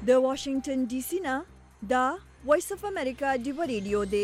د واشنگټن ډي سي نه دا وایس اف امریکا دی ریډیو دی.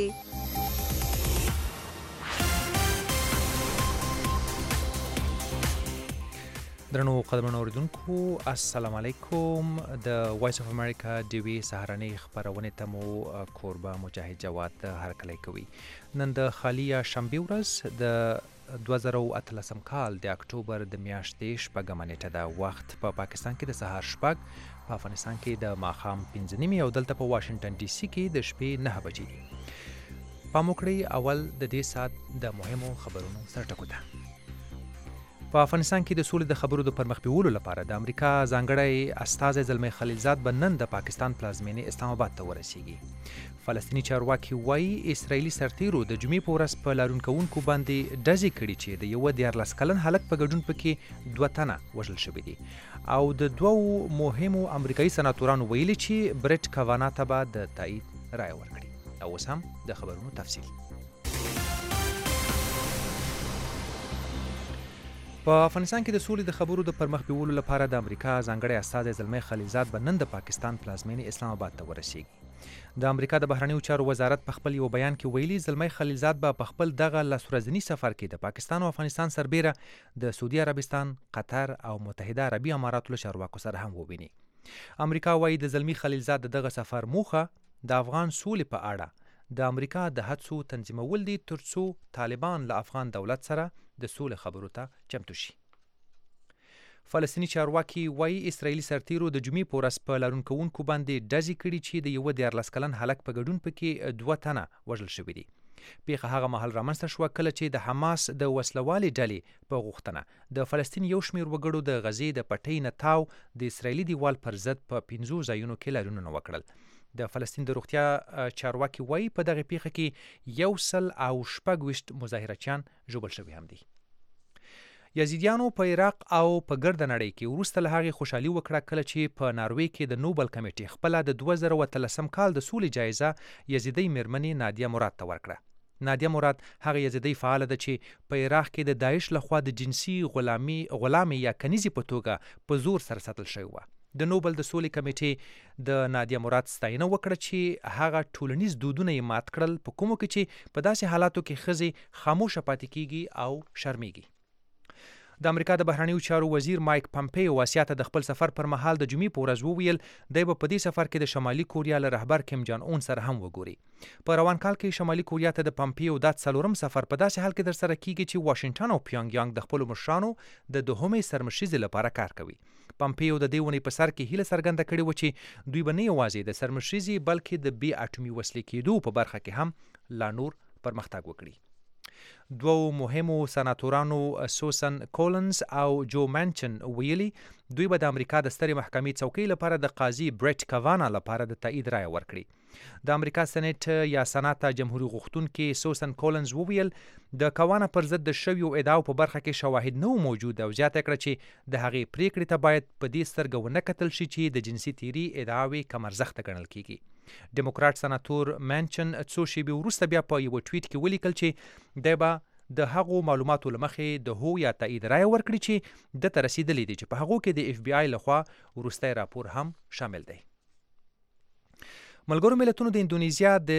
درنو قدرمنو اوریدونکو السلام علیکم. د وایس اف امریکا دی وی سهارنۍ خبرونه ته مو کوربه مجاهد جواد هرکلی کوي. نن د خالیه شنبه ورځ د 2013 کال د اکتوبر د میاشتې شپږمه نیټه ده. وخت په پاکستان کې د سهار شپږ، په افغانستان کې د ماښام 5:30 او دلته په واشنگټن ډي سي کې د شپې 9 بجې دي. پام وکړئ اول د دې ساعت د مهمو خبرونو سرټکو ته. په افغانستان کې د سولې د خبرو د پرمخ بیولو لپاره د امریکا ځانګړی استازی زلمی خلیلزاد به نن د پاکستان پلازمینې اسلام آباد ته ورسیږي. فلسطیني چارواکي وایي اسرائیلي سرتیرو د جمعې په ورځ په لارونکوونکو باندې ډزې کړي چې د یوه 14 کلن هلک په ګډون پکې 2 تنه وژل شوي دي او د 2 مهمو امریکایي سناتورانو ویلي چې برټ کاوانا ته به د تایید رایه ورکړي. او اوس هم د خبرونو تفصیل. په افغانستان کې د سولې د خبرو د پرمخ بیولو لپاره د امریکا ځانګړی استازی زلمی خلیلزاد به نن د پاکستان پلازمینې اسلام آباد ته ورسیږي. د امریکا د بهرنیو چارو وزارت په خپل یو بیان کې ویلي زلمی خلیلزاد به په خپل دغه لسورځني سفر کې د پاکستان او افغانستان سربیره د سعودي عربستان، قطر او متحده عربي اماراتو له چارواکو سره هم وویني. امریکا وایي د زلمی خلیلزاد د دغه سفر موخه د افغان سولې په اړه د امریکا د هڅو تنظیمول دي ترڅو طالبان له افغان دولت سره د سولې خبرو ته چمتو شي. فلسطیني چارواکي وایي اسرائیلي سرتیرو د جمعې په ورځ په لارونکوونکو باندې ډزې کړي چې د یوه 14 کلن هلک په ګډون پکې 2 تنه وژل شوي دي. پیښه هغه مهال رامنځته شوه کله چې د حماس د وسلوالې ډلې په غوښتنه د فلسطین یو شمېر وګړو د غزې د پټۍ نه تاو د اسرائیلي دیوال پر ضد په 5 ځایونو کې لارونونه وکړل. د فلسطین د روغتیا چارواکي وایي په دغه پیښه کې 126 مظاهرچیان ژوبل شوي هم دي. یزیدیانو په عراق او په ګرده نړۍ کې وروسته له هغې خوشحالي وکړه کله چې په ناروې کې د نوبل کمیټې خپله د 2013 کال د سولې جایزه یزیدۍ میرمنې نادیه مراد ته ورکړه. نادیه مراد هغه یزیدۍ فعاله ده چې په عراق کې د داعش لخوا د جنسي غلامي یا کنیزي په توګه په زور سره ساتل شوی وه. د نوبل د سولې کمیټې د نادیه مراد ستاینه وکړه چې هغه ټولنیز دودونه یې مات کړل په کومو کې چې په داسې حالاتو کې ښځې خاموشه پاتې کیږي او شرمیږي. د امریکا د بهرنیو چارو وزیر مایک پمپیو آسیا ته د خپل سفر پر مهال د جمعې په ورځ وویل دی به په دې سفر کې د شمالي کوریا له رهبر کیم جان اون سره هم وګوري. په روان کال کې شمالي کوریا ته د پمپیو دا 4م سفر په داسې حال کې در سره کیږي چې واشنگټن او پیونګ یانګ د خپلو مشرانو د 2مې سرمشریزې لپاره کار کوي. پمپیو د دې ونې په سر کې هیله څرګنده کړې وه چې دوی به نه یوازې د سرمشریزې بلکې د بې اټومي وسلې کېدو په برخه کې هم لا نور پرمختګ وکړي. 2 مهمو سناتورانو سوسن کولنز او جو مانچن ویلي دوی به د امریکا د سترې محکمې څوکۍ لپاره د قاضي برټ کاوانا لپاره د تایید رایه ورکړي. د امریکا سېنات یا سنات جمهوریت غوښتونکي سوسن کولنز وویل د کاوانا پر ضد د شویو ادعاو په برخه کې شواهد نه موجود او زیاته کړه چې د هغې پریکړې ته باید په دې سترګه ونه کتل شي چې د جنسي تیري ادعاوې کم ارزښته ګڼل کیږي. ډیموکراټ سناتور مانچن څو شېبې وروسته بیا په یو ټویټ کې ولیکل چې دی به د هغو معلوماتو له مخې د هو یا تایید رایه ورکړي چې د ته رسیدلې دي چې په هغو کې د اف بی آی لخوا وروستی راپور هم شامل دی. ملګرو ملتونو د اندونیزیا د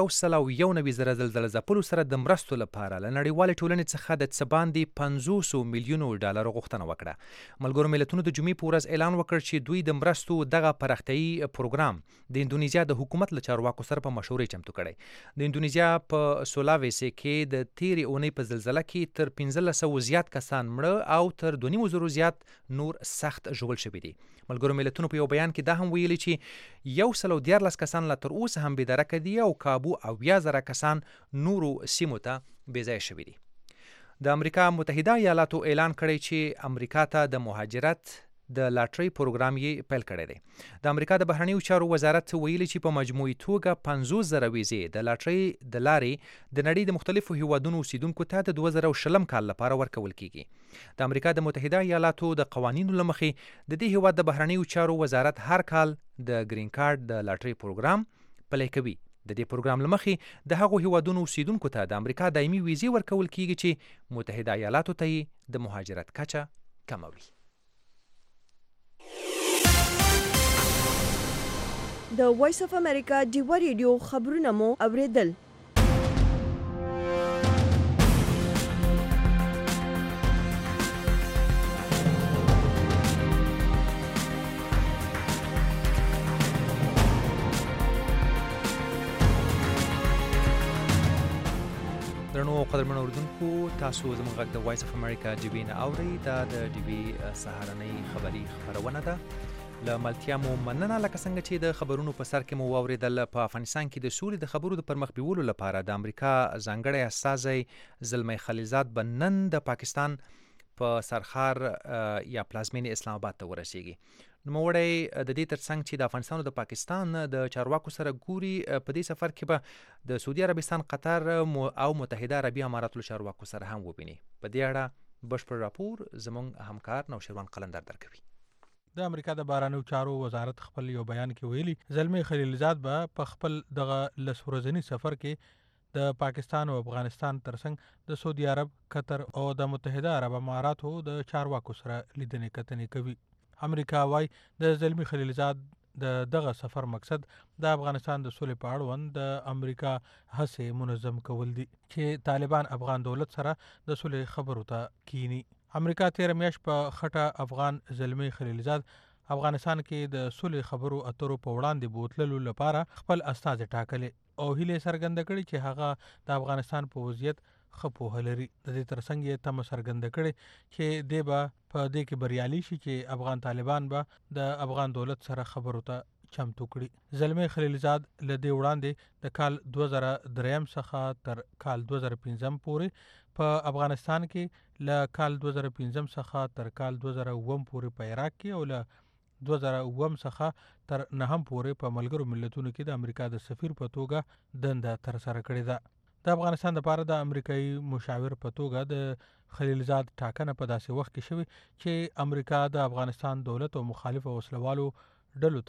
191 زلزله ځپلو سره د مرستو لپاره له نړیوالې ټولنې څخه د څه باندې 500 میلیونو ډالرو غوښتنه وکړه. ملګرو ملتونو د جمعې په ورځ اعلان وکړ چې دوی د مرستو دغه پراختیایي پروګرام د اندونیزیا د حکومت له چارواکو سره په مشورې چمتو کړی. د اندونیزیا په سولاویسي کې د تیرې اونۍ په زلزله کې تر 1500 زیات کسان مړه او تر 2.5 زیات نور سخت ژوبل شوي دي. ملګرو ملتونو په یو بیان کې دا هم ویلي چې 114 کسان لا تر اوسه هم بېدرکه دي او کابو 20,000 کسان نورو سیمو ته بېځایه شوي دي. د امریکا متحده ایالاتو اعلان کړی چې امریکا ته د مهاجرت د لاټرۍ پروګرام یې پیل کړی دی. د امریکا د بهرنیو چارو وزارت ویلي چې په مجموعي توګه 50,000 ویزې د لاټرۍ د لارې د نړۍ د مختلفو هیوادونو اوسیدونکو ته د 2020 کال لپاره ورکول کیږي. د امریکا د متحده ایالاتو د قوانینو له مخې د دې هیواد د بهرنیو چارو وزارت هر کال د گرین کارت د لاټرۍ پروګرام پلی کوي. د دې پروګرام له مخې د هغو هیوادونو اوسیدونکو ته د امریکا دایمي ویزې ورکول کیږي چې متحده ایالاتو ته یې د مهاجرت کچه کموي. د وایس اف امریکا ډیوا ریډیو خبرونه مو اوریدل. درنو قدرمنو اوریدونکو، تاسو زموږ غږ د وایس اف امریکا ډي وي نه اورئ. دا د ډي وي سهارنۍ خبري خبرونه ده. له ملتیا مو مننه. لکه څنګه چې د خبرونو په سر کې مو واورېدل، په افغانستان کې د سولې د خبرو د پرمخ بیولو لپاره د امریکا ځانګړی استازی زلمی خلیلزاد به نن د پاکستان په سرخار یا پلازمینې اسلام آباد ته ورسیږي. نوموړی د دې ترڅنګ چې د افغانستان او د پاکستان د چارواکو سره ګوري، په دې سفر کې به د سعودي عربستان، قطر او متحده عربي اماراتو چارواکو سره هم وبیني. په دې اړه بشپړ راپور زموږ همکار نوشیروان قلندر درکوي. د امریکا د بهرنیو چارو وزارت خپل یو بیان کې ویلي، زلمی خلیلزاد به په خپل دغه لس ورځني سفر کې د پاکستان او افغانستان ترڅنګ د سعودي عرب، قطر او د متحده عرب اماراتو د چارواکو سره لیدنې کتنې کوي. امریکا وايي د زلمی خلیلزاد د دغه سفر مقصد د افغانستان د سولې په اړوند د امریکا هڅې منظم کول دي چې طالبان افغان دولت سره د سولې خبرو ته کینی. امریکا تیر میاشت په خټه افغان زلمی خلیلزاد افغانستان کې د سولې خبرو اترو په وړاندې بوتللو لپاره خپل استازي ټاکلي او هیله څرګنده کړې چې هغه د افغانستان په وضعیت ښه پوهه لري. د دې ترڅنګ یې تمه څرګنده کړې چې دی به په دې کې بریالي شي چې افغان طالبان به د افغان دولت سره خبرو ته چمتو کړي. زلمی خلیلزاد له دې وړاندې د کال 2003 څخه تر کال 2015 پورې په افغانستان کې له کال 2015 څخه تر کال 2009 پورې په عراق کې او له 2009 څخه تر 9 پورې په ملګرو ملتونو کې د امریکا د سفیر په توګه دنده ترسره کړې ده. د افغانستان لپاره د امریکایي مشاور په توګه د خلیلزاد ټاکنه په داسې وخت کې شوې چې امریکا د افغانستان دولت او مخالف وسلوالو ډلو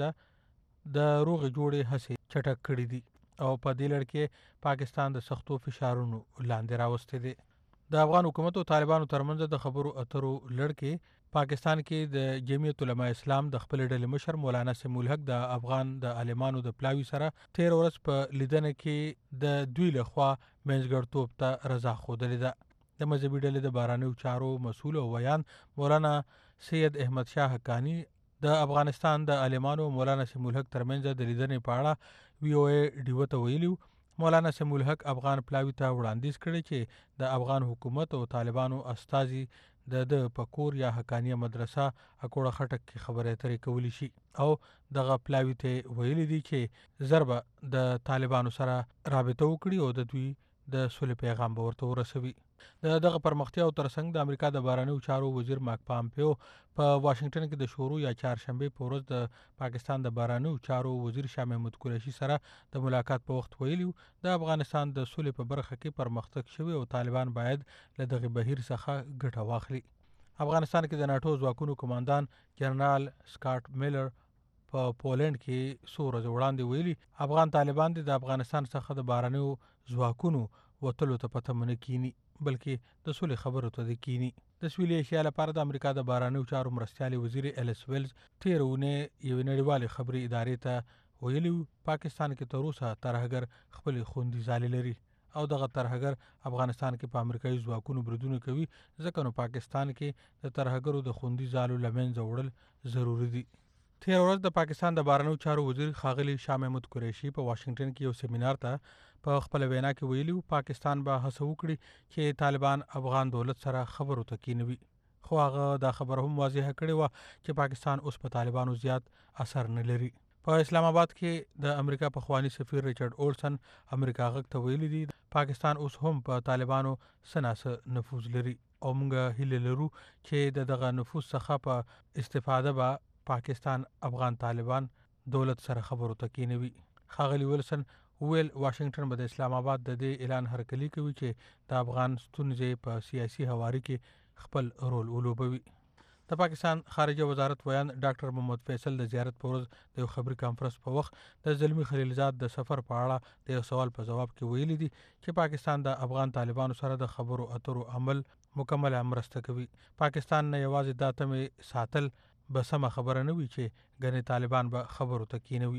ترمنځ د روغې جوړې هڅې چټک کړې دي او په دې لړ کې پاکستان د سختو فشارونو لاندې راوستې دي. د افغان حکومت او طالبانو ترمنځ د خبرو اترو لړ کې پاکستان کې د جمعیت علماء اسلام د خپل ډلې مشر مولانا سمیع الحق د افغان د عالمانو د پلاوي سره 13 ورځ په لیدنه کې د دوی لخوا منځګړتوب ته رضا ښودلې ده. د مذهبي ډلې د بهرنیو چارو مسؤل او ویان مولانا سید احمد شاه حقانی د افغانستان د عالمانو مولانا سمیع الحق ترمنځ د لیدنې په اړه وی او ای ډیو ته ویلي. مولانا سمیع الحق افغان پلاوي ته وړاندیز کړی چې د افغان حکومت او طالبانو استازي د پکور یا حقانیه مدرسه اکوړه خټک کې خبرې اترې کولی شي او دغه پلاوي ته ویلي دي چې ضربه د طالبانو سره رابطه وکړي او د دوی د سولې پیغام به ورته ورسوي. دغه پرمختیا او ترڅنګ د امریکا د بهرنیو چارو وزیر ماک پامپیو په واشنگټن کې د شروع یا چهارشنبه په ورځ د پاکستان د بهرنیو چارو وزیر شاه محمود قریشي سره د ملاقات په وخت ویلي د افغانستان د سولې په برخه کې پرمختګ شوی او طالبان باید له دغه بهیر څخه ګټه واخلي. افغانستان کې د ناتو ځواکونو کمانډان جنرال سکاټ میلر په پولند کې څو ورځې وړاندې ویلي افغان طالبان د افغانستان څخه د بهرنیو ځواکونو وتلو ته پته نه کینی بلکې د سولې خبرو ته کینی. د سویلي ایشیا لپاره د امریکا د بهرنیو چارو مرستیال وزیر الیس ویلز تیرونه یو نړیوال خبري ادارې ته ویلي پاکستان کې تر اوسه ترهګر خپل خوندي ځالې لري او دغه ترهګر افغانستان کې په امریکایي ځواکونو بریدونه کوي، ځکه نو پاکستان کې د ترهګرو د خوندي ځالو لمنځه وړل ضروری دي. تیر ورځ د پاکستان د بهرنیو چارو وزیر ښاغلي شاه محمود قریشي په واشنگټن کې یو سیمینار ته په خپل وینا کې ویلي پاکستان به هڅه وکړي چې طالبان افغان دولت سره خبرو ته کینوي، خو هغه دا خبره هم واضح کړې و چې پاکستان اوس په طالبانو زیات اثر نه لري. په اسلام آباد کې د امریکا پخوانی سفیر ریچارډ اولسن امریکا غږ ته ویلي دي پاکستان اوس هم په طالبانو سناسه نفوذ لري او موږ هیله لرو چې دغه نفوذ څخه په استفاده به پاکستان افغان طالبان دولت سره خبرو ته کینوي. ښاغلي ویلسن ویل واشنگټن به د اسلام آباد د دې اعلان هرکلی کوي چې د افغان ستونزې په سیاسي هواري کې خپل رول ولوبوي. د پاکستان خارجه وزارت ویان ډاکټر محمد فیصل د زیارت پر ورځ د یو خبري کانفرنس په وخت د زلمی خلیلزاد د سفر په اړه د یو سوال په جواب کې ویلي دي چې پاکستان د افغان طالبانو سره د خبرو اترو عمل مکمل مرسته کوي. پاکستان نه یوازې دا تمه ساتل به سم خبره نه وي چې ګنې طالبان به خبرو ته کینوي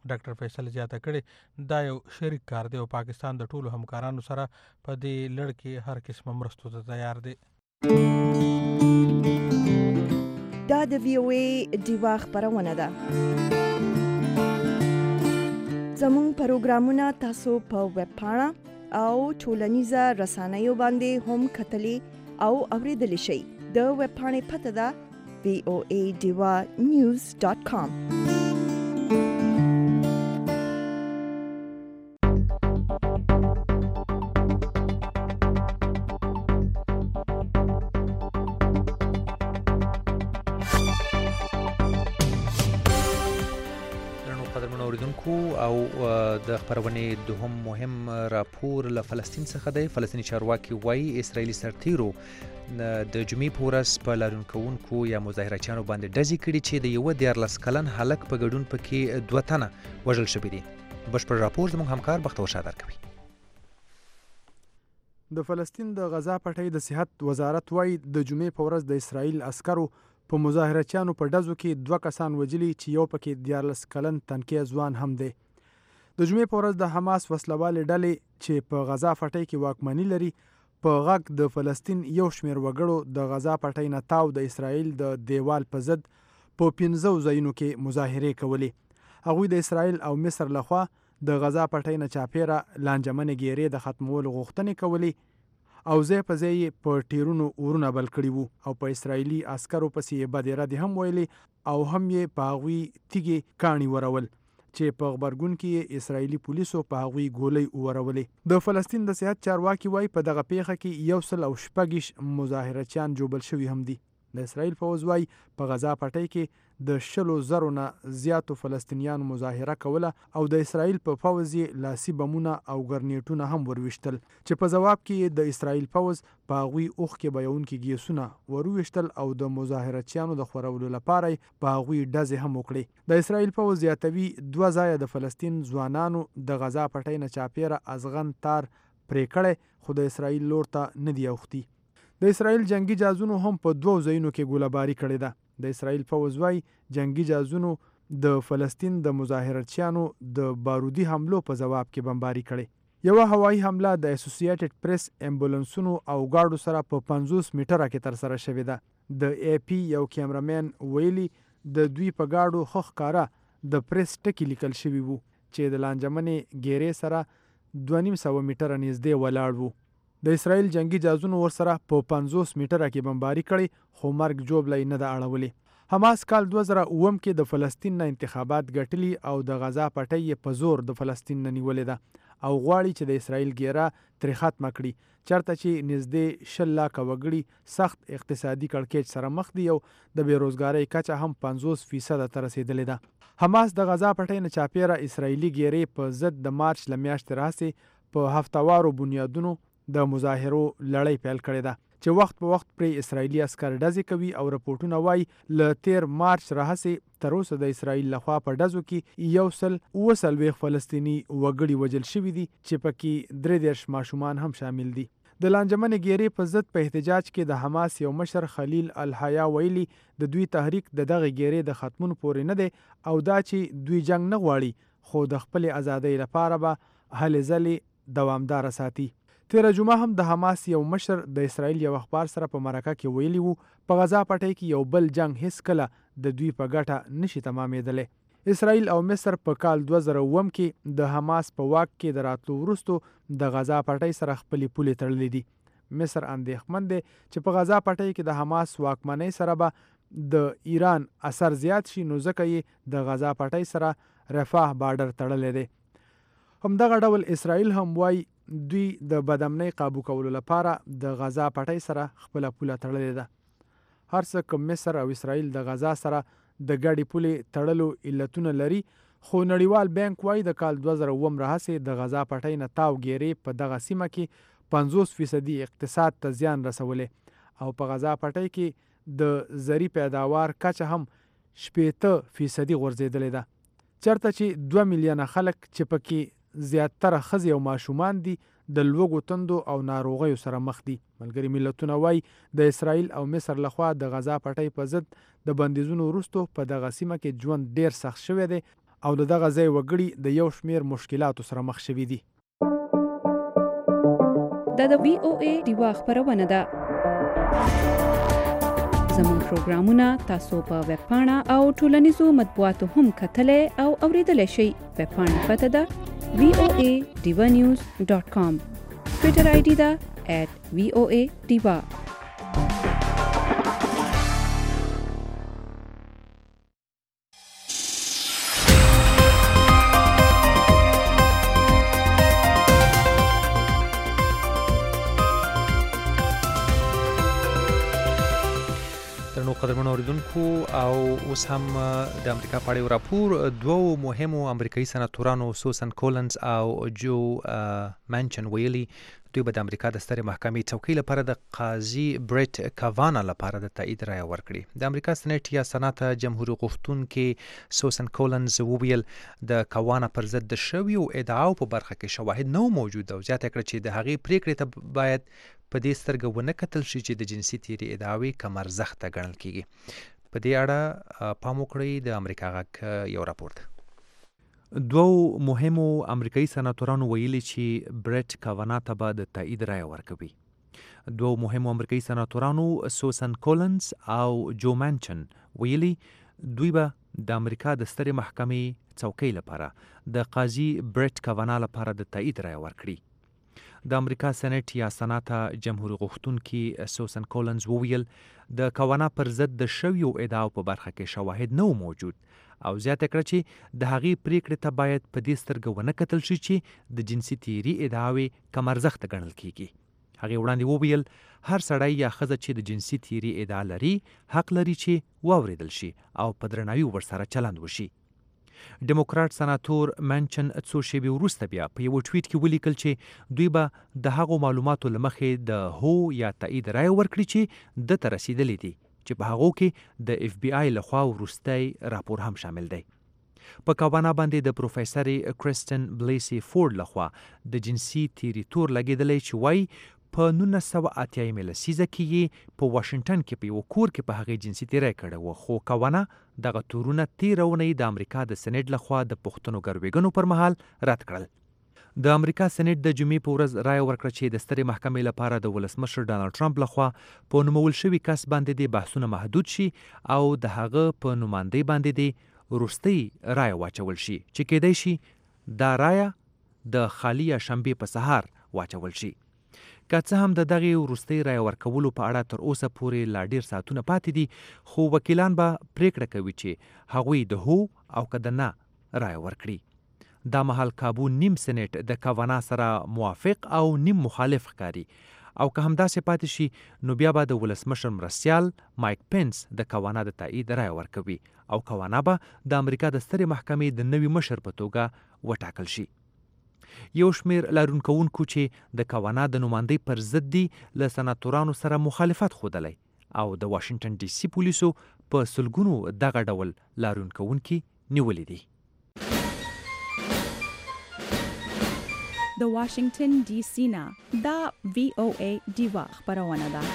ډاکټر فیصل زیاته کړې دا یو شریک کار دی او پاکستان د ټولو همکارانو سره په دې لړ کې هر قسمه مرستو ته تیار دی. دا د VOA ډیوا خپرونه ده. زموږ پروګرامونه تاسو په ویب پاڼه او ټولنیزه رسنیو باندې هم کتلی او اوریدلی شئ. د ویب پاڼې پته ده voadivanews.com. او د خبرونې دوهم مهم راپور له فلسطین څخه دی. فلسطیني چارواکي وایي اسرایلی سرتیرو د جمعې په ورځ په لاریون کوونکو یا مظاهرچیانو باندې ډزې کړي چې د یوه 14 کلن هلک په ګډون پکې 2 تنه وژل شوي دي. بشپړ راپور زموږ همکار بختور شاه درکوي. د فلسطین د غزا پټۍ د صحت وزارت وایي د جمعې په ورځ د اسرایل عسکرو په مظاهرچیانو په ډزو کې 2 کسان وجلي چې یو پکې 14 کلن تنکي ځوان هم دی. د جمعې په ورځ د حماس وسلوالې ډلې چې په غزا پټۍ کې واکمني لري په غږ د فلسطین یو شمېر وګړو د غزا پټۍ نه تاو د اسرایل د دیوال په ضد په 15 ځایونو کې مظاهرې کولې. هغوی د اسرایل او مصر لخوا د غزا پټۍ نه چاپیره لانجمنې ګیرې د ختمولو غوښتنې کولې او ځای په ځای په ټیرونو اورونه بل کړي وو او په اسرایلی عسکرو پسې یې بدې ردې هم ویلې او هم یې په هغوی تیږې کاڼي ورول چې په غبرګون کې اسرایلی پولیسو په هغوی ګولۍ وورولې. د فلسطین د صحت چارواکي وایي په دغه پیښه کې 106 مظاهرچیان جوبل شوي هم دي. د اسرایل پوځ وایي په غزا پټۍ کې د 100,000 نه زیاتو فلسطینیانو مظاهره کوله او د اسرایل په پوځ یې لاسي بمونه او ګرنیټونه هم ورویشتل چې په ځواب کې د اسرایل پوځ په هغوی اوښکې بهیونکي ګیسونه ورویشتل او د مظاهرچیانو د خورولو لپاره په هغوی ډزې هم وکړې. د اسرایل پوځ زیاتوي 2 ځایه د فلسطین ځوانانو د غزا پټۍ نه چاپیره ازغن تار پرې کړی خو د اسرایل لور ته نه دی اوښتي. د اسرایل جنگي جهازونو هم په 2 ځایونو کې ګوله‌باري کړې ده. د اسرایل پوځ وایي جنگي جهازونو د فلسطین د مظاهرچیانو د بارودي حملو په ځواب کې بمباري کړې. یوه هوایي حمله د اسوسییټډ پریس امبولانسونو او ګاډو سره په 50 میټره کې ترسره شوې ده. د AP یو کیمرامین ویلي د دوی په ګاډو خخ کاره د پریس ټکی لیکل شوی وو چې د لانجمنې ګیرې سره 2.5 میټره نږدې ولاړ وو. د اسرایل جنگي جهازونو ورسره په 50 میټره کې بمباري کړي خو مرګ جوړلای نه ده اړولې. حماس کال 2009 کې د فلسطین نه انتخابات ګټلي او د غزا پټۍ په زور د فلسطین نه نیولې ده او غواړي چې د اسرایل ګیره ترې ختمه کړي چرته چې نږدې 10 لکه وګړي سخت اقتصادي کړکېچ سره مخ دي او د بیروزګارۍ کچه هم 50% ته رسیدلې ده. حماس د غزا پټۍ نه چاپیره اسرایلی ګیرې په ضد د مارچ له میاشتې راهیسې په هفتوارو بنیادونو د مظاهرو لړۍ پیل کړې ده چې وخت په وخت پرې اسرایلی عسکر ډزې کوي او رپورټونه وایي له 13 مارچ راهیسې تر اوسه د اسرایل لخوا په ډزو کې 140 فلسطیني وګړي وژل شوي دي چې پکې 33 ماشومان هم شامل دي. د لانجمنې ګیرې په ضد په احتجاج کې د حماس یو مشر خلیل الحیا ویلي د دوی تحریک د دغه ګیرې د ختمون پورې نه دی او دا چې دوی جنگ نه غواړي خو د خپل ازادۍ لپاره به هلې ځلې دوامدار ساتي. تیره جمعه هم د حماس یو مشر د اسرایل یو اخبار سره په مرکه کې ویلي وو په غزا پټۍ کې یو بل جنگ هیڅ کله د دوی په ګټه نشي تمامېدلی. اسرایل او مصر په کال 2009 کې د حماس په واک کې د راتلو وروستو د غزا پټۍ سره خپلې پولې تړلې دي. مصر اندېښمن دی چې په غزا پټۍ کې د حماس واکمنۍ سره به د ایران اثر زیات شي نو ځکه یې د غزا پټۍ سره رفاه بارډر تړلی دی. همدغه ډول اسرایل هم وایي دوی د بدامنۍ قابو کولو لپاره د غزا پټۍ سره خپله پوله تړلې ده. هر څه که مصر او اسرایل د غزا سره د ګډې پولې تړلو علتونه لري خو نړیوال بانک وایي د کال 2009 راهیسې د غزا پټۍ نه تاو ګیرې په دغه سیمه کې 50% اقتصاد ته زیان رسولی او په غزا پټۍ کې د زری پیداوار کچه هم 80% غورځېدلې ده. چرته چې 2 میلیونه خلک چې پکې زیاتره ښځې او ماشومان دي د لوږو تندو او ناروغیو سره مخ دي. ملګري ملتونه وایي د اسرایل او مصر لخوا د غزا پټۍ په ضد د بندیزونو وروستو په دغه سیمه کې ژوند ډیر سخت شوی دی او د دغه ځای وګړي د یو شمیر مشکلاتو سره مخ شوي دي. دا د VOA ډیوا خبرونه ده. زموږ پروګرامونه تاسو په ویب پاڼه او ټولنیزو مطبوعاتو هم کتلای او اوریدلای شئ. ویب پاڼه پته ده voadivanews.com. ټویټر آی ډي ده @voadiva. قدرمنو اوریدونکو او اوس هم د امریکا په اړه یو راپور دوو مهمو امریکایي سناتورانو سوسن کولنز او جو مانچن ویلي دوی به د امریکا د سترې محکمې څوکۍ لپاره د قاضي بریټ کاوانا لپاره د تایید رایه ورکړي. د امریکا سېنات یا سنات جمهوریت غوښتونکي سوسن کولنز وویل د کاوانا پر ضد د شویو ادعاو په برخه کې شواهد نه موجود او زیاته کړه چې د هغې پریکړې ته باید په دې سترګه ونه کتل شي چې د جنسي تیري ادعاوې کم ارزښته ګڼل کیږي. په دې اړه پام وکړئ د امریکا غږ یو راپور ده. دوو مهمو امریکایي سناتورانو ویلي چې بریټ کاوانا ته به د تایید رایه ورکوي. دوو مهمو امریکایي سناتورانو سوسن کولنز او جو مانچن ویلي دوی به د امریکا د سترې محکمې څوکۍ لپاره د قاضي بریټ کاوانا لپاره د تایید رایه ورکړي. د امریکا سېنات یا سنات جمهوریت غوښتونکي سوسن کولنز وویل د کاوانا پر ضد د شویو ادعاو په برخه کې شواهد نه موجود او زیاته کړه چې د هغې پریکړې ته باید په دې سترګه ونه کتل شي چې د جنسي تیري ادعاوې کم ارزښته ګڼل کیږي. هغې وړاندې وویل هر سړی یا ښځه چې د جنسي تیري ادعا لري حق لري چې واورېدل شي او په درناوي ورسره چلند وشي. ډیموکراټ سناتور منچن څو شېبې وروسته بیا په یو ټویټ کې ولیکل چې دوی به د هغو معلوماتو له مخې د هو یا تایید رایه ورکړي چې دته رسیدلې دي چې په هغو کې د FBI لخوا وروستی راپور هم شامل دی. په کاوانا باندې د پروفیسر کریستن بلیسی فورد لخوا د جنسي تیري تور لګېدلی چې وایي په 1980 لسیزه کې په واشنگټن کې په یو کور کې په هغې جنسي تیری کړی و، خو کاوانا دغه تورونه تېره اونۍ د امریکا د سېنات لخوا د پوښتنو ګروېږنو پر مهال رد کړل. د امریکا سېنات د جمعې په ورځ رایه ورکړه چې د سترې محکمې لپاره د ولسمشر ډانلډ ټرمپ لخوا په نومول شوي کس باندې د بحثونه محدود شي او د هغه په نمایندۍ باندې د وروستۍ رایه واچول شي چې کېدای شي دا رایه د خالي شنبې په سهار واچول شي. که څه هم د دغې وروستۍ رایه ورکولو په اړه تر اوسه پورې لا ډیر ساعتونه پاتې دي، خو وکیلان به پریکړه کوي چې هغوی د هو او که د نه رایه ورکړي. دا مهال کابو نیم سېنات د کاوانا سره موافق او نیم مخالف ښکاري او که همداسې پاتې شي نو بیا به د ولسمشر مرستیال مایک پینس د کاوانا د تایید رایه ورکوي او کاوانا به د امریکا د سترې محکمې د نوي مشر په توګه وټاکل شي. یو شمیر لارونکوونکو چې د کاوانا د نمایندۍ پر ضد دي له سناتورانو سره مخالفت ښودلی او د واشنگټن ډي سي پولیسو په سلګونو دغه ډول لارونکوونکي نیولي دي. د واشنگټن ډي سي نه دا VOA ډیوا خبرونه ده.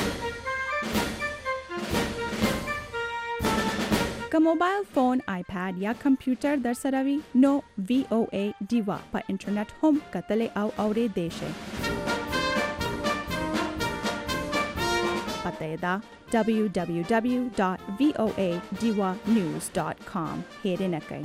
که موبایل فون، آیپاد یا کمپیوټر در سره وي نو VOA ډیوا په انټرنیټ هم کتلی او اورېدلی شئ. پته یې ده www.voadivanews.com. هېرې نه کړئ.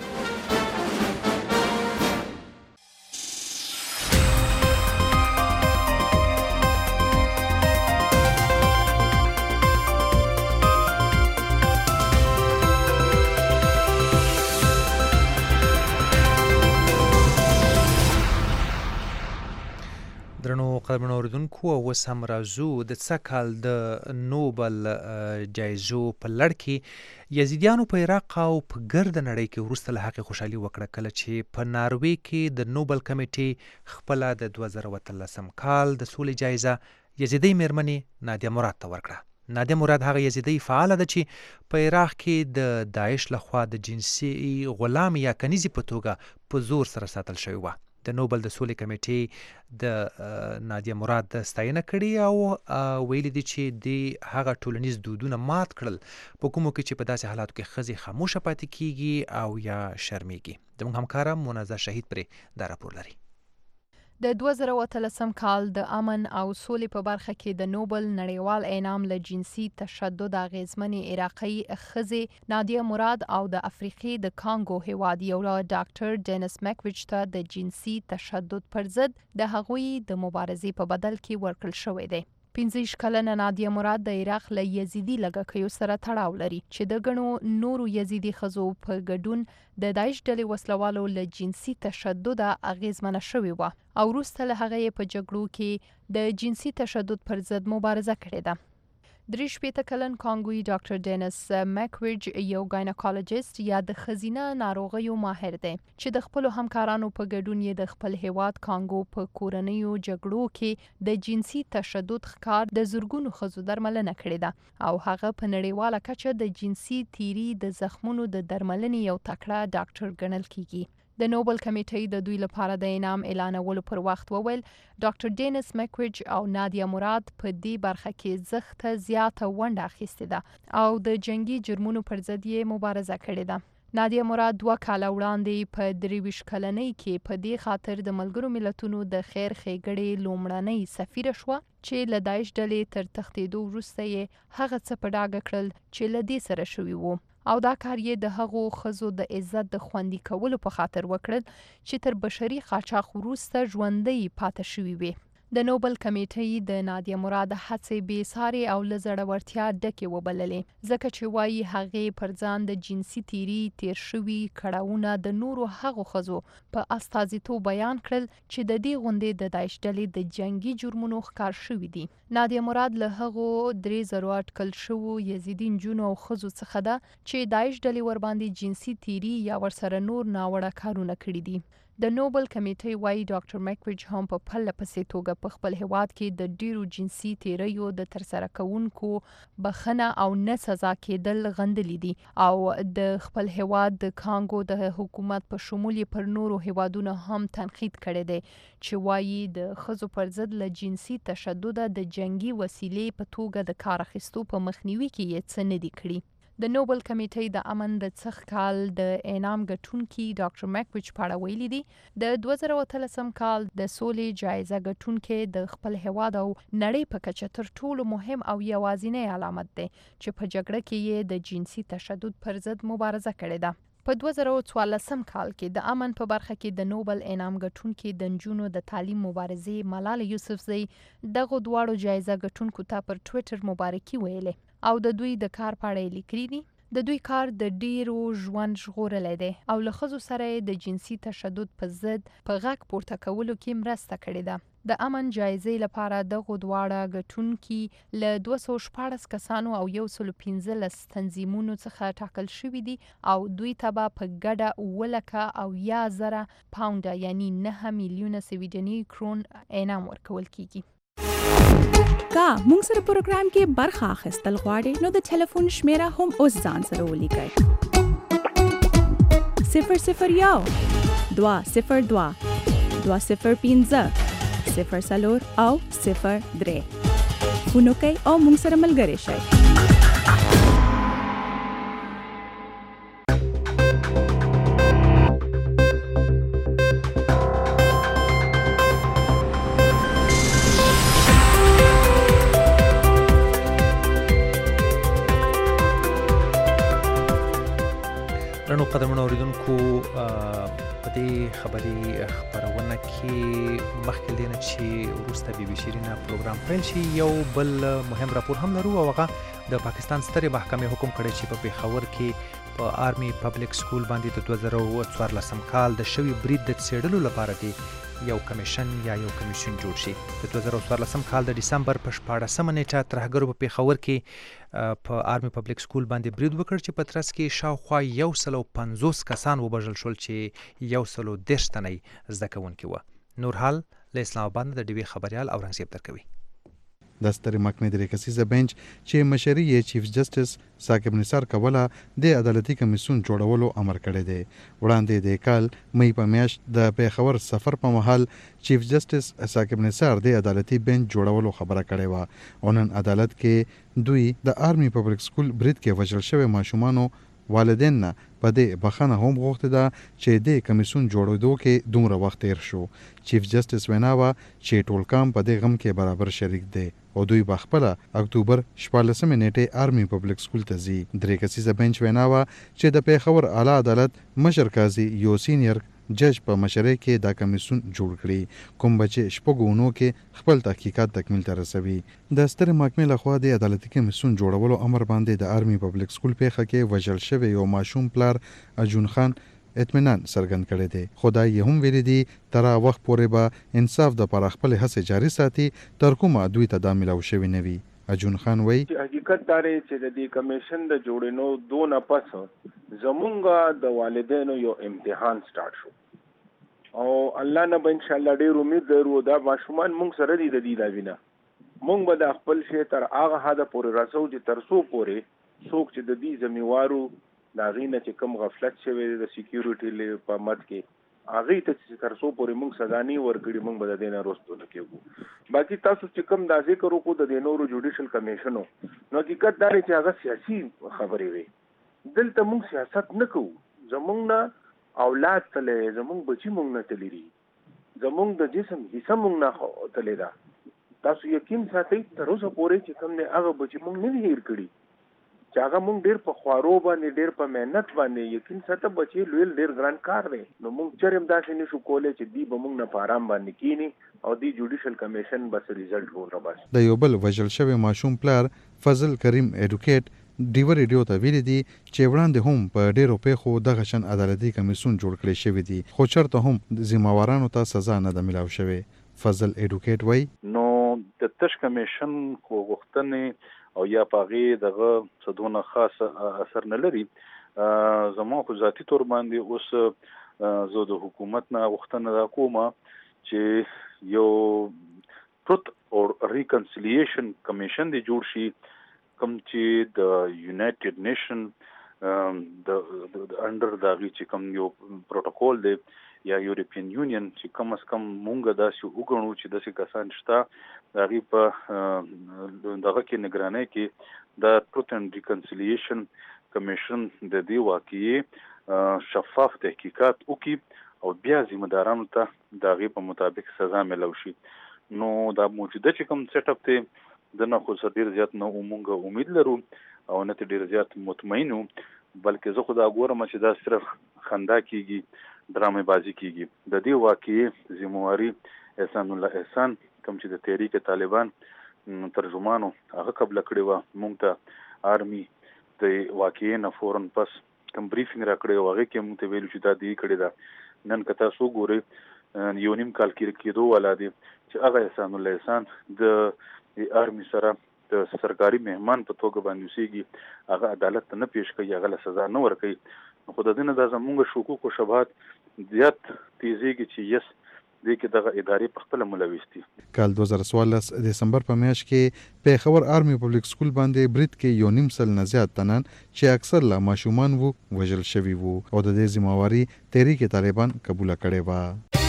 درنو قدرمنو اوریدونکو اوس هم راځو د څه کال د نوبل جایزو په لړ کې یزیدیانو په عراق او په ګرده نړۍ کې وروسته له هغې خوشحالي وکړه کله چې په ناروې کې د نوبل کمیټې خپله د 2013 کال د سولې جایزه یزیدۍ میرمنې نادیه مراد ته ورکړه. نادیه مراد هغه یزیدۍ فعاله ده چې په عراق کې د داعش لخوا د جنسي غلام یا کنیزي په توګه په زور سره ساتل شوې وه. د نوبل د سولې کمیټې د نادیه مراد د ستاینه کړې او ویلي دي چې د هغه ټولنیز دودونه مات کړل په کومو کې چې په داسې حالاتو کې ښځې خاموشه پاتې کیږي او یا شرمیږي. زموږ همکاره منازه شهید پرې دا راپور لري. د 2013 کال د امن او سولې په برخه کې د نوبل نړیوال انعام له جنسي تشدد اغیزمنې عراقي ښځې نادیه مراد او د افریقې د کانګو هیواد یو ډاکټر ډینس مکویچ ته د جنسي تشدد پر ضد د هغوی د مبارزې په بدل کې ورکړل شوی دی. 15 کلنه نادیه مراد د عراق له یزیدي لږکیو سره تړاو لري چې د ګڼو نورو یزیدي ښځو په ګډون د داعش ډلې وسلوالو له جنسي تشدد اغیزمنه شوې وه او وروسته له هغه یې په جګړو کې د جنسي تشدد پر ضد مبارزه کړې ده. 63 کلن کانګوي ډاکټر ډینس مکویج یو ګاینکالوجیست یا د ښځینه ناروغیو ماهر دی چې د خپلو همکارانو په ګډون یې د خپل هیواد کانګو په کورنیو جګړو کې د جنسي تشدد ښکار د زرګونو ښځو درملنه کړې ده او هغه په نړیواله کچه د جنسي تیري د زخمونو د درملنې یو تکړه ډاکټر ګڼل کیږي. د نوبل کمیټې د دوی لپاره د انعام اعلانولو پر وخت وویل ډاکټر ډینس مکویج او نادیه مراد په دې برخه کې زښته زیاته ونډه اخیستې ده او د جنگي جرمونو پر ضد یې مبارزه کړې ده. نادیه مراد 2 کاله وړاندې په 23 کلنۍ کې په دې خاطر د ملګرو ملتونو د خیر ښېګړې لومړنۍ سفیره شوه چې له داعش ډلې تر تښتېدو وروسته یې هغه څه په ډاګه کړل چې له دې سره شوي وو او دا کار یې د هغو ښځو د عزت د خوندي کولو په خاطر وکړل چې تر بشري قاچاق وروسته ژوندۍ پاتې شوي وي. د نوبل کمیټې د نادیه مراد هڅې بې سارې او له زړورتیا ډکې وبللې ځکه چې وایي هغې پر ځان د جنسي تیري تیر شوي کړاوونه د نورو هغو ښځو په استازیتوب بیان کړل چې د دې غونډې د داعش ډلې د جنگي جرمونو ښکار شوي دي. نادیه مراد له هغو 3000 اټکل شوو یزیدي نجونو او ښځو څخه ده چې داعش ډلې ورباندې جنسي تیري یا ورسره نور ناوړه کارونه کړي دي. د نوبل کمیټې وایي ډاکټر مکویج هم په پرله پسې توګه په خپل هیواد کې د ډیرو جنسي تیریو د ترسره کوونکو بخښنه او نه سزا کېدل غندلي دي او د خپل هیواد د کانګو د حکومت په شمول یې پر نورو هیوادونو هم تنقید کړی دی چې وایي د ښځو پر ضد له جنسي تشدد د جنگي وسیلې په توګه د کار اخیستو په مخنیوي کې یې څه نه دي کړي. د نوبل کمیټې د امن د څخ کال د انعام ګټونکي ډاکټر مکویج په اړه ویلي دي د 2013 کال د سولې جایزه ګټونکي د خپل هیواد او نړۍ په کچه تر ټولو مهم او یوازینی علامت دی چې په جګړه کې یې د جنسي تشدد پر ضد مبارزه کړې ده. په 2014 کال کې د امن په برخه کې د نوبل انعام ګټونکي د نجونو د تعلیم مبارزې ملاله یوسفزۍ دغه دواړو جایزه ګټونکو ته پر ټویټر مبارکي ویلې او د دوی د کار په اړه لیکلي دي. د دوی کار د ډیرو ژوند ژغورلی دی او له ښځو سره د جنسي تشدد په ضد په غږ پورته کولو کې مرسته کړې ده. د امن جایزې لپاره دغه دواړه ګټونکي له 214 کسانو او 115 تنظیمونو څخه ټاکل شوي دي او دوی ته به په ګډه 9,000 پاونډه یعنی 9 میلیونه سویډني کرون انعام ورکول کیږي. کا مونږ سره پروګرام کې برخه اخیستل غواړئ نو د ټلیفون شمیره هم اوس ځان سره ولیکئ 001 202 205 04 او 03 فونو کوئ او مونږ سره ملګري شئ. درنو قدرمنو اوریدونکو په دې خبري خبرونه کې مخکې دینه چې وروسته بي بي شیرینه پروګرام پیل شي یو بل مهم راپور هم لرو او هغه د پاکستان سترې محکمې حکم کړی چې په پیښور کې په آرمي پبلک سکول باندې د 2014 کال د شوي برید د څېړلو لپاره دی یو کمیشن یا یو کمیشن جوړ شي. د 2014 کال د ډسمبر په 14مه نیټه ترهګرو په پیښور کې په آرمي پبلک سکول باندې برید وکړ چې په ترڅ کې شاوخوا 150 کسان وبژل شول چې 130 تنه زده کوونکي وو. نور حال له اسلام آباد د ډیوی خبريال اورنګزیب درکوي. د سترې محکمې درې کسیزه بنچ چې مشري یې چیف جسټس ثاقب نثار کوله د عدالتي کمیسیون جوړولو امر کړی دی. وړاندې د کال مې په میاشت د پیښور سفر په مهال چیف جسټس ثاقب نثار د عدالتي بنچ جوړولو خبره کړې وه او نن عدالت کې دوی د آرمي پبلک سکول برید کې وژل شوی ماشومانو والدین نه په دې بخښنه هم غوښتې ده چې د کمیسیون جوړېدو کې دومره وخت تیر شو. چیف جسټس وینا وه چې ټول کام په دې غم کې برابر شریک دی او دوی به خپله اکتوبر 14 نیټې آرمي پبلک سکول ته ځي. درې کسیزه بنچ وینا وه چې د پیښور اعلی عدالت مشر قاضي یو سینیر جج په مشرۍ کې دا کمیسیون جوړ کړي کوم به چې شپږو اونو کې خپل تحقیقات تکمیل ته رسوي. د سترې محکمې لخوا د عدالتي کمیسیون جوړولو امر باندې د آرمي پبلک سکول پیښه کې وژل شوی یو ماشوم پلار اجون خان اطمینان څرګند کړی دی. خدای یې هم ویلي دي تر وخت پورې به انصاف دپاره خپلې هڅې جاري ساتي تر کومه دوی ته دا میلاو شوي نه وي. اجون خان وایي حقیقت دا دی چې د دې کمیشن د جوړېنو دونه پس زمونږ د والدینو یو امتحان سٹارټ شو او الله نه به انشاءالله ډېر امید لرو دا ماشومان مونږ سره دي د دې دا وینه مونږ به د خپل شی تر هغه حده پورې رسو چې تر څو پورې څوک چې د دې ذمہوارو د هغې نه چې کوم غفلت شوی د سیکیورټي په مد کې هغې ته چې تر څو پورې مونږ سزا نه ورکړي مونږ به د دې نه رستو نه کېږو. باقي تاسو چې کوم دا ذکر وکړو د دې نورو جوډیشل کمیشنو نو حقیقت دا دی چې هغه سیاسي خبرې وي. دلته مونږ سیاست نه کوو. زمونږ نه اولاد تللی زمونږ بچي مونږ نه تللی دي زمونږ د جسم حصه مونږ نه تللی ده. تاسو یقین ساتئ تر اوسه پورې چې کوم دی هغه بچي مونږ نه دي هیر کړي چې هغه مونږ ډېر په خوارو باندې ډېر په محنت باندې یقین ساته بچي لویل ډېر ګران کار دی نو مونږ چرې هم داسې نشو کولی چې دوی به مونږ نه په ارام باندې کینی او دوی جوډیشل کمیشن بس ریزلټ ورباسي. د یو بل وژل شوی ماشوم پلار فضل کریم ایډوکیټ ډیور ریډیو ته ویلي دي چې وړاندې هم په ډېرو پیښو دغه شان عدالتي کمیسیون جوړ کړی شوي دي خو چېرته هم ذمہوارانو ته سزا نه ده میلاو شوې. فضل ایډوکیټ وایي نو د تش کمیشن خو غوښتنې او یا په هغې دغه څه دونه خاص اثر نه لري. زما خو ذاتي طور باندې اوس زه د حکومت نه غوښتنه دا کومه چې یو ټروت او ریکنسیلیشن کمیشن دی جوړ شي کوم چې د یونایټډ نیشن د انډر د هغې چې کوم یو پروټوکول دی یا یورپین یونین چې کم از کم مونږ داسې وګڼو چې داسې کسان شته د هغې په دغه کې نگرانۍ کې د ټروت اینډ ریکنسیلیشن کمیشن د دې واقعې شفاف تحقیقات وکړي او بیا ذمہدارانو ته د هغې په مطابق سزا میلاو شي. نو دا موجوده چې کوم سیټ اپ دی د نه خو ډېر زیات نه مونږ امید لرو او نه ډېر زیات مطمئن وو بلکې زه خو دا ګورم چې دا صرف خندا کېږي ډرامې بازي کېږي. د دې واقعې ذمہواري احسان الله احسان کوم چې د تحریک طالبان ترجمانو هغه قبله کړې وه مونږ ته آرمي د واقعې نه فورن پس کوم بریفینګ را کړی و هغې کې مونږ ته ویلو چې دا دې کړې ده. نن که تاسو وګورئ یو نیم کال کېدو والا دی چې هغه احسان الله احسان د آرمي سره د سرکاري مهمان په توګه باندې اوسېږي هغه عدالت ته نه پیش کوي هغه له سزا نه ورکوي. خو د دې نه دا زموږ شکوک او شبهات زیات تیزېږي چې یس دې کې دغه ادارې په خپله ملوث دي. کال 2014 دسمبر په میاشت کې پیښور آرمي پبلک سکول باندې برید کې یو نیم سل نه زیات تنان چې اکثر لا ماشومان وو وژل شوي وو او د دې ذمہواري تحریک طالبان قبوله کړې وه.